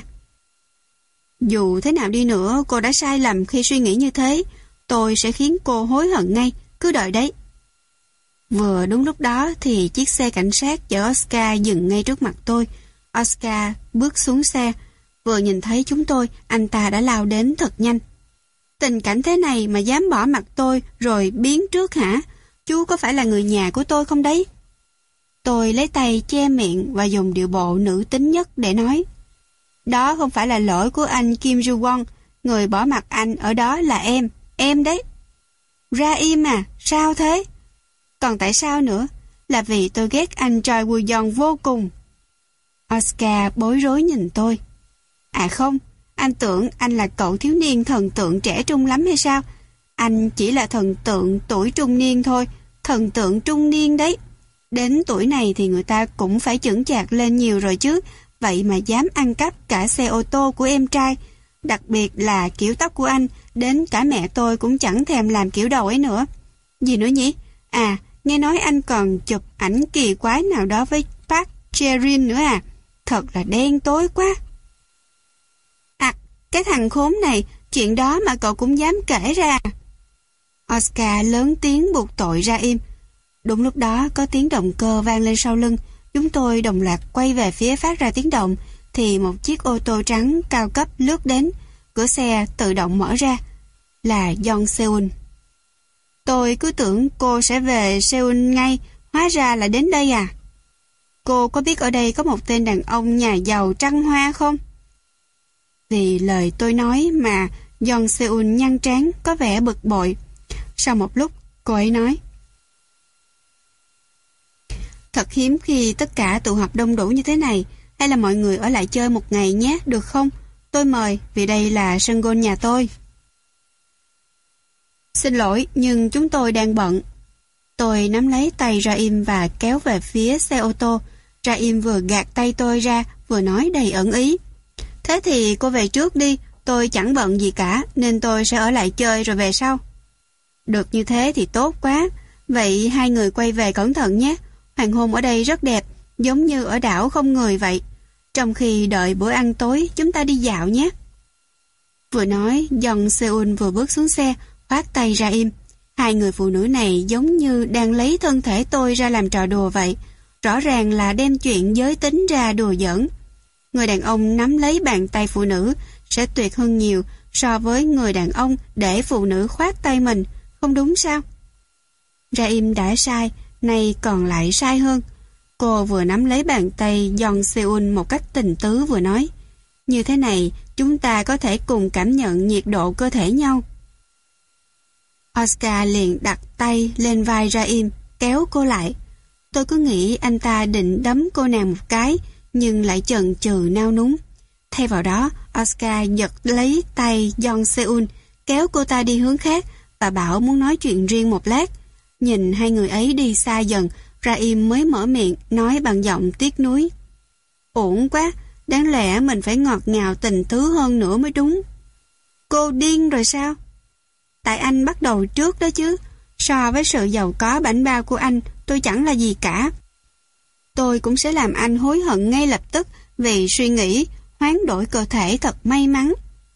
A: Dù thế nào đi nữa, cô đã sai lầm khi suy nghĩ như thế. Tôi sẽ khiến cô hối hận ngay, cứ đợi đấy. Vừa đúng lúc đó thì chiếc xe cảnh sát chở Oscar dừng ngay trước mặt tôi. Oscar bước xuống xe. Vừa nhìn thấy chúng tôi, anh ta đã lao đến thật nhanh. Tình cảnh thế này mà dám bỏ mặt tôi rồi biến trước hả? Chú có phải là người nhà của tôi không đấy? Tôi lấy tay che miệng và dùng điệu bộ nữ tính nhất để nói: đó không phải là lỗi của anh Kim Ju-won. Người bỏ mặt anh ở đó là em, em đấy. Ra im à, sao thế? Còn tại sao nữa? Là vì tôi ghét anh Choi Woo-young vô cùng. Oscar bối rối nhìn tôi. À không, anh tưởng anh là cậu thiếu niên thần tượng trẻ trung lắm hay sao? Anh chỉ là thần tượng tuổi trung niên thôi, thần tượng trung niên đấy. Đến tuổi này thì người ta cũng phải chững chạc lên nhiều rồi chứ, vậy mà dám ăn cắp cả xe ô tô của em trai. Đặc biệt là kiểu tóc của anh, đến cả mẹ tôi cũng chẳng thèm làm kiểu đầu ấy nữa. Gì nữa nhỉ? À, nghe nói anh còn chụp ảnh kỳ quái nào đó với Park Cherin nữa à? Thật là đen tối quá. À, cái thằng khốn này, chuyện đó mà cậu cũng dám kể ra. Oscar lớn tiếng buộc tội ra im. Đúng lúc đó có tiếng động cơ vang lên sau lưng. Chúng tôi đồng loạt quay về phía phát ra tiếng động, thì một chiếc ô tô trắng cao cấp lướt đến. Cửa xe tự động mở ra. Là Jong Seun. Tôi cứ tưởng cô sẽ về Seoul ngay, hóa ra là đến đây à? Cô có biết ở đây có một tên đàn ông nhà giàu trăng hoa không? Vì lời tôi nói mà Jong Seun nhăn trán có vẻ bực bội. Sau một lúc, cô ấy nói: Thật hiếm khi tất cả tụ họp đông đủ như thế này. Hay là mọi người ở lại chơi một ngày nhé, được không? Tôi mời, vì đây là sân golf nhà tôi. Xin lỗi, nhưng chúng tôi đang bận. Tôi nắm lấy tay Raim và kéo về phía xe ô tô. Raim vừa gạt tay tôi ra, vừa nói đầy ẩn ý: Thế thì cô về trước đi, tôi chẳng bận gì cả, nên tôi sẽ ở lại chơi rồi về sau. Được như thế thì tốt quá. Vậy hai người quay về cẩn thận nhé. Hoàng hôn ở đây rất đẹp, giống như ở đảo không người vậy. Trong khi đợi bữa ăn tối, chúng ta đi dạo nhé. Vừa nói, Jong Seun vừa bước xuống xe, khoác tay ra im. Hai người phụ nữ này giống như đang lấy thân thể tôi ra làm trò đùa vậy. Rõ ràng là đem chuyện giới tính ra đùa giỡn. Người đàn ông nắm lấy bàn tay phụ nữ sẽ tuyệt hơn nhiều so với người đàn ông để phụ nữ khoác tay mình, không đúng sao? Raim đã sai, nay còn lại sai hơn. Cô vừa nắm lấy bàn tay Jong Seun một cách tình tứ vừa nói: Như thế này, chúng ta có thể cùng cảm nhận nhiệt độ cơ thể nhau. Oscar liền đặt tay lên vai Raim, kéo cô lại. Tôi cứ nghĩ anh ta định đấm cô nàng một cái, nhưng lại chần chừ nao núng. Thay vào đó, Oscar giật lấy tay Jong Seun, kéo cô ta đi hướng khác và bảo muốn nói chuyện riêng một lát. Nhìn hai người ấy đi xa dần, Raim mới mở miệng nói bằng giọng tiếc nuối: Uổng quá, đáng lẽ mình phải ngọt ngào tình tứ hơn nữa mới đúng. Cô điên rồi sao? Tại anh bắt đầu trước đó chứ. So với sự giàu có bảnh bao của anh, tôi chẳng là gì cả. Tôi cũng sẽ làm anh hối hận ngay lập tức vì suy nghĩ hoán đổi cơ thể thật may mắn.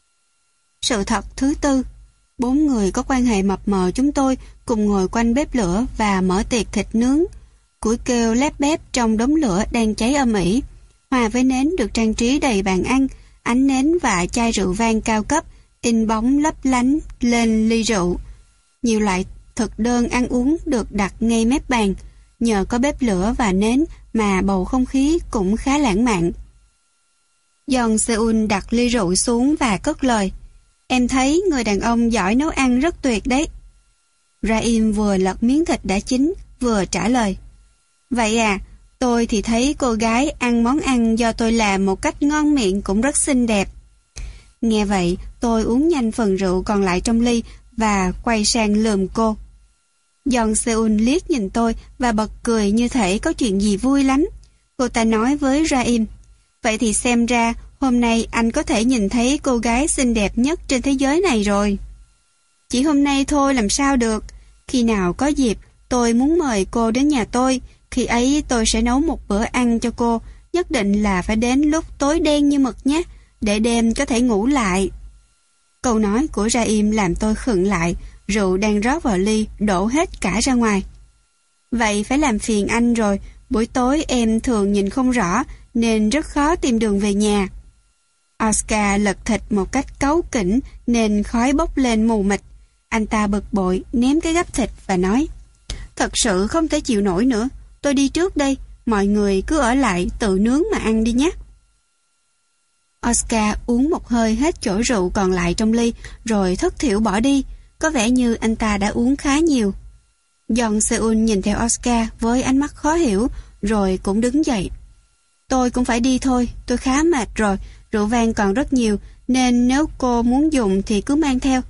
A: Sự thật thứ tư, bốn người có quan hệ mập mờ chúng tôi cùng ngồi quanh bếp lửa và mở tiệc thịt nướng. Củi kêu lép bép trong đống lửa đang cháy âm ỉ, hòa với nến được trang trí đầy bàn ăn, ánh nến và chai rượu vang cao cấp in bóng lấp lánh lên ly rượu. Nhiều loại thực đơn ăn uống được đặt ngay mép bàn. Nhờ có bếp lửa và nến mà bầu không khí cũng khá lãng mạn. Jong Seun đặt ly rượu xuống và cất lời: Em thấy người đàn ông giỏi nấu ăn rất tuyệt đấy. Raim vừa lật miếng thịt đã chín, vừa trả lời: Vậy à, tôi thì thấy cô gái ăn món ăn do tôi làm một cách ngon miệng cũng rất xinh đẹp. Nghe vậy, tôi uống nhanh phần rượu còn lại trong ly và quay sang lườm cô. Jong Seun liếc nhìn tôi và bật cười như thể có chuyện gì vui lắm. Cô ta nói với Raim: Vậy thì xem ra hôm nay anh có thể nhìn thấy cô gái xinh đẹp nhất trên thế giới này rồi. Chỉ hôm nay thôi làm sao được. Khi nào có dịp, tôi muốn mời cô đến nhà tôi. Khi ấy tôi sẽ nấu một bữa ăn cho cô. Nhất định là phải đến lúc tối đen như mực nhé, để đêm có thể ngủ lại. Câu nói của Raim làm tôi khựng lại. Rượu đang rót vào ly đổ hết cả ra ngoài. Vậy phải làm phiền anh rồi. Buổi tối em thường nhìn không rõ nên rất khó tìm đường về nhà. Oscar lật thịt một cách cáu kỉnh nên khói bốc lên mù mịt. Anh ta bực bội ném cái gắp thịt và nói: Thật sự không thể chịu nổi nữa. Tôi đi trước đây. Mọi người cứ ở lại tự nướng mà ăn đi nhé. Oscar uống một hơi hết chỗ rượu còn lại trong ly rồi thất thiểu bỏ đi. Có vẻ như anh ta đã uống khá nhiều. Jong Seun nhìn theo Oscar với ánh mắt khó hiểu rồi cũng đứng dậy. Tôi cũng phải đi thôi, tôi khá mệt rồi. Rượu vang còn rất nhiều nên nếu cô muốn dùng thì cứ mang theo.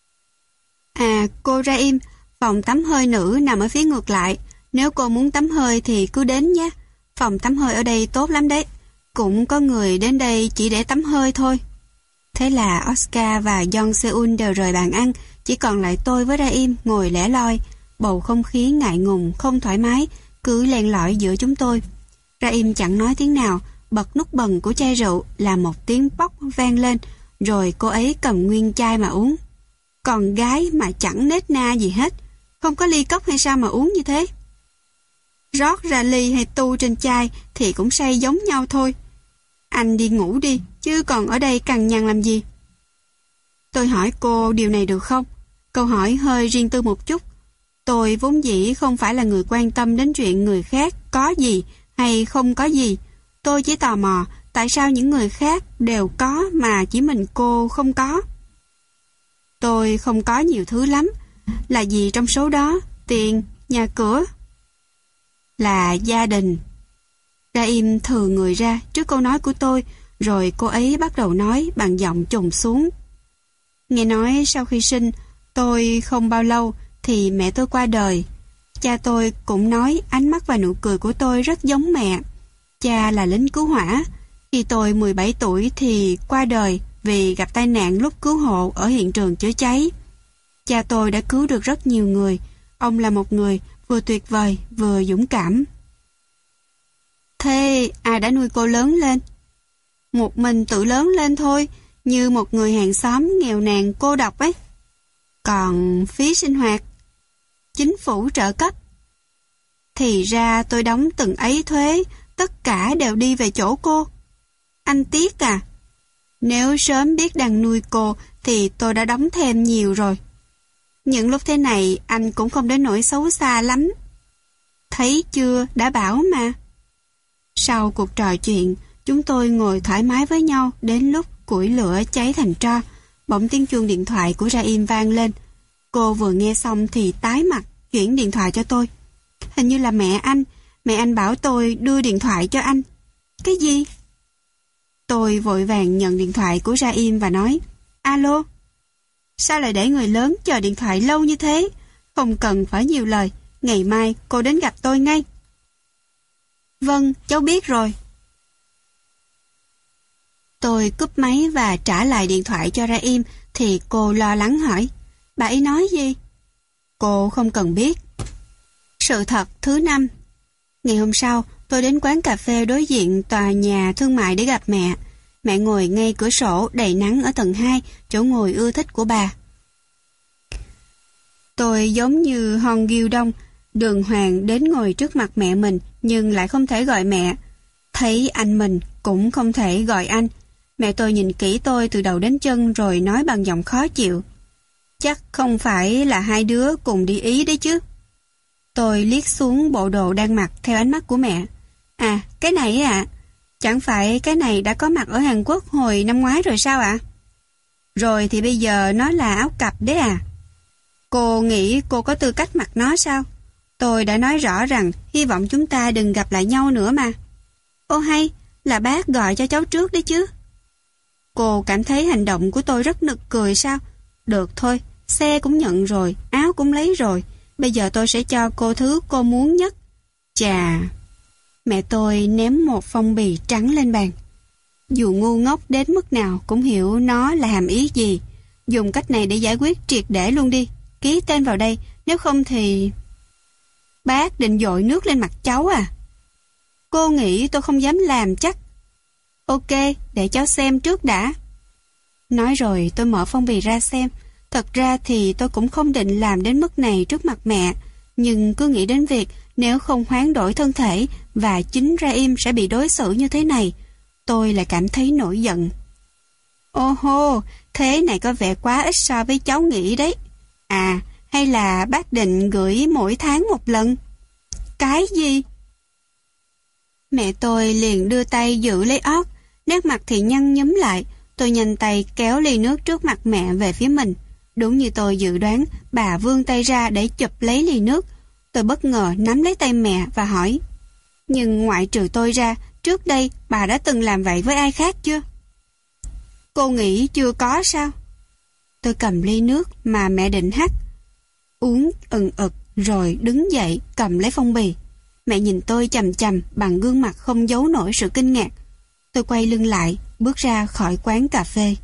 A: À, cô Raim, phòng tắm hơi nữ nằm ở phía ngược lại. Nếu cô muốn tắm hơi thì cứ đến nhé. Phòng tắm hơi ở đây tốt lắm đấy. Cũng có người đến đây chỉ để tắm hơi thôi. Thế là Oscar và Jong Seun đều rời bàn ăn. Chỉ còn lại tôi với Raim ngồi lẻ loi. Bầu không khí ngại ngùng, không thoải mái cứ len lỏi giữa chúng tôi. Raim chẳng nói tiếng nào, bật nút bần của chai rượu làm một tiếng póc vang lên, rồi cô ấy cầm nguyên chai mà uống. Còn gái mà chẳng nết na gì hết, không có ly cốc hay sao mà uống như thế? Rót ra ly hay tu trên chai thì cũng say giống nhau thôi. Anh đi ngủ đi, chứ còn ở đây cằn nhằn làm gì? Tôi hỏi cô điều này được không? Câu hỏi hơi riêng tư một chút. Tôi vốn dĩ không phải là người quan tâm đến chuyện người khác có gì hay không có gì. Tôi chỉ tò mò tại sao những người khác đều có mà chỉ mình cô không có. Tôi không có nhiều thứ lắm. Là gì trong số đó? Tiền, nhà cửa? Là gia đình. Ra im thừ người ra trước câu nói của tôi, rồi cô ấy bắt đầu nói bằng giọng trùng xuống. Nghe nói sau khi sinh, tôi không bao lâu thì mẹ tôi qua đời. Cha tôi cũng nói ánh mắt và nụ cười của tôi rất giống mẹ. Cha là lính cứu hỏa. Khi tôi mười bảy tuổi thì qua đời vì gặp tai nạn lúc cứu hộ ở hiện trường chữa cháy. Cha tôi đã cứu được rất nhiều người. Ông là một người vừa tuyệt vời vừa dũng cảm. Thế ai đã nuôi cô lớn lên? Một mình tự lớn lên thôi, như một người hàng xóm nghèo nàn cô độc ấy. Còn phí sinh hoạt, chính phủ trợ cấp. Thì ra tôi đóng từng ấy thuế, tất cả đều đi về chỗ cô. Anh tiếc à? Nếu sớm biết đang nuôi cô thì tôi đã đóng thêm nhiều rồi. Những lúc thế này anh cũng không đến nỗi xấu xa lắm. Thấy chưa, đã bảo mà. Sau cuộc trò chuyện, chúng tôi ngồi thoải mái với nhau đến lúc củi lửa cháy thành tro. Bỗng tiếng chuông điện thoại của Ra Im vang lên. Cô vừa nghe xong thì tái mặt, chuyển điện thoại cho tôi. Hình như là mẹ anh. Mẹ anh bảo tôi đưa điện thoại cho anh. Cái gì? Tôi vội vàng nhận điện thoại của Ra Im và nói: Alo? Sao lại để người lớn chờ điện thoại lâu như thế? Không cần phải nhiều lời. Ngày mai cô đến gặp tôi ngay. Vâng, cháu biết rồi. Tôi cúp máy và trả lại điện thoại cho Ra Im thì cô lo lắng hỏi: Bà ấy nói gì? Cô không cần biết. Sự thật thứ năm. Ngày hôm sau, tôi đến quán cà phê đối diện tòa nhà thương mại để gặp mẹ. Mẹ ngồi ngay cửa sổ đầy nắng ở tầng hai, chỗ ngồi ưa thích của bà. Tôi giống như hòn ghiêu đông, đường hoàng đến ngồi trước mặt mẹ mình nhưng lại không thể gọi mẹ. Thấy anh mình cũng không thể gọi anh. Mẹ tôi nhìn kỹ tôi từ đầu đến chân rồi nói bằng giọng khó chịu: Chắc không phải là hai đứa cùng đi Ý đấy chứ? Tôi liếc xuống bộ đồ đang mặc theo ánh mắt của mẹ. À, cái này ạ. À? Chẳng phải cái này đã có mặt ở Hàn Quốc hồi năm ngoái rồi sao ạ? À? Rồi thì bây giờ nó là áo cặp đấy à? Cô nghĩ cô có tư cách mặc nó sao? Tôi đã nói rõ rằng hy vọng chúng ta đừng gặp lại nhau nữa mà. Ô hay, là bác gọi cho cháu trước đấy chứ. Cô cảm thấy hành động của tôi rất nực cười sao? Được thôi, xe cũng nhận rồi, áo cũng lấy rồi. Bây giờ tôi sẽ cho cô thứ cô muốn nhất. Chà... Mẹ tôi ném một phong bì trắng lên bàn. Dù ngu ngốc đến mức nào cũng hiểu nó là hàm ý gì. Dùng cách này để giải quyết triệt để luôn đi. Ký tên vào đây, nếu không thì... Bác định dội nước lên mặt cháu à? Cô nghĩ tôi không dám làm chắc. Ok, để cháu xem trước đã. Nói rồi tôi mở phong bì ra xem. Thật ra thì tôi cũng không định làm đến mức này trước mặt mẹ. Nhưng cứ nghĩ đến việc nếu không hoán đổi thân thể và chính Ra Im sẽ bị đối xử như thế này, tôi lại cảm thấy nổi giận. Ô hô, thế này có vẻ quá ít so với cháu nghĩ đấy. À, hay là bác định gửi mỗi tháng một lần? Cái gì? Mẹ tôi liền đưa tay giữ lấy óc, nét mặt thì nhăn nhúm lại. Tôi nhanh tay kéo ly nước trước mặt mẹ về phía mình. Đúng như tôi dự đoán, bà vươn tay ra để chụp lấy ly nước. Tôi bất ngờ nắm lấy tay mẹ và hỏi: Nhưng ngoại trừ tôi ra, trước đây bà đã từng làm vậy với ai khác chưa? Cô nghĩ chưa có sao? Tôi cầm ly nước mà mẹ định hắt, uống ừng ực rồi đứng dậy cầm lấy phong bì. Mẹ nhìn tôi chằm chằm bằng gương mặt không giấu nổi sự kinh ngạc. Tôi quay lưng lại, bước ra khỏi quán cà phê.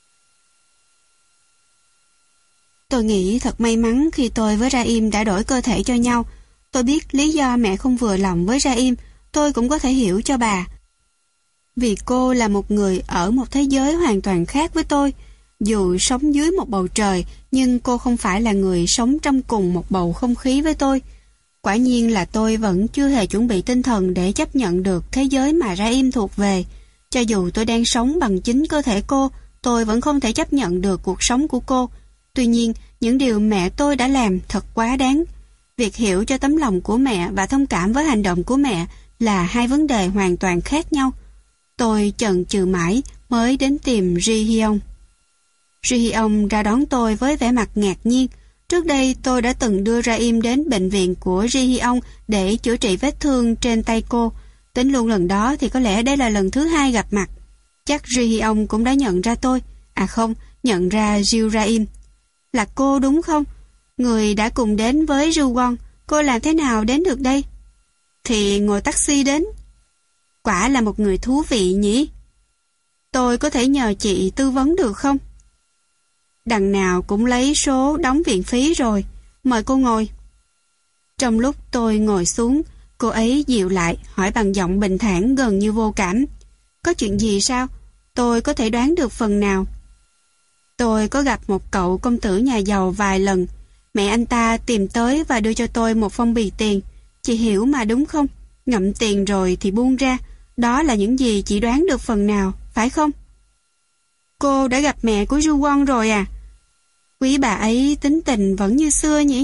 A: Tôi nghĩ thật may mắn khi tôi với Ra Im đã đổi cơ thể cho nhau. Tôi biết lý do mẹ không vừa lòng với Ra Im, tôi cũng có thể hiểu cho bà. Vì cô là một người ở một thế giới hoàn toàn khác với tôi. Dù sống dưới một bầu trời, nhưng cô không phải là người sống trong cùng một bầu không khí với tôi. Quả nhiên là tôi vẫn chưa hề chuẩn bị tinh thần để chấp nhận được thế giới mà Ra Im thuộc về. Cho dù tôi đang sống bằng chính cơ thể cô, tôi vẫn không thể chấp nhận được cuộc sống của cô. Tuy nhiên, những điều mẹ tôi đã làm thật quá đáng. Việc hiểu cho tấm lòng của mẹ và thông cảm với hành động của mẹ là hai vấn đề hoàn toàn khác nhau. Tôi chần chừ mãi mới đến tìm Ji Hyun. Ji Hyun ra đón tôi với vẻ mặt ngạc nhiên. Trước đây tôi đã từng đưa Ra-im đến bệnh viện của Ji Hyun để chữa trị vết thương trên tay cô. Tính luôn lần đó thì có lẽ đây là lần thứ hai gặp mặt. Chắc Ji Hyun cũng đã nhận ra tôi. À không, nhận ra Jill Ra-im. Là cô đúng không? Người đã cùng đến với Ju Won. Cô làm thế nào đến được đây? Thì ngồi taxi đến. Quả là một người thú vị nhỉ? Tôi có thể nhờ chị tư vấn được không? Đằng nào cũng lấy số đóng viện phí rồi. Mời cô ngồi. Trong lúc tôi ngồi xuống, cô ấy dịu lại, hỏi bằng giọng bình thản gần như vô cảm. Có chuyện gì sao? Tôi có thể đoán được phần nào. Tôi có gặp một cậu công tử nhà giàu vài lần. Mẹ anh ta tìm tới và đưa cho tôi một phong bì tiền. Chị hiểu mà đúng không? Ngậm tiền rồi thì buông ra. Đó là những gì chị đoán được phần nào, phải không? Cô đã gặp mẹ của Ju Won rồi à? Quý bà ấy tính tình vẫn như xưa nhỉ?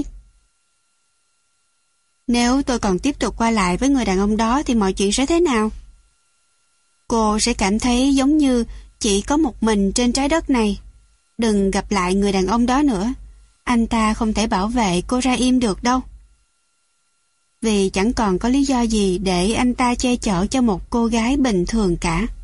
A: Nếu tôi còn tiếp tục qua lại với người đàn ông đó thì mọi chuyện sẽ thế nào? Cô sẽ cảm thấy giống như chỉ có một mình trên trái đất này. Đừng gặp lại người đàn ông đó nữa. Anh ta không thể bảo vệ cô Ra-im được đâu. Vì chẳng còn có lý do gì để anh ta che chở cho một cô gái bình thường cả.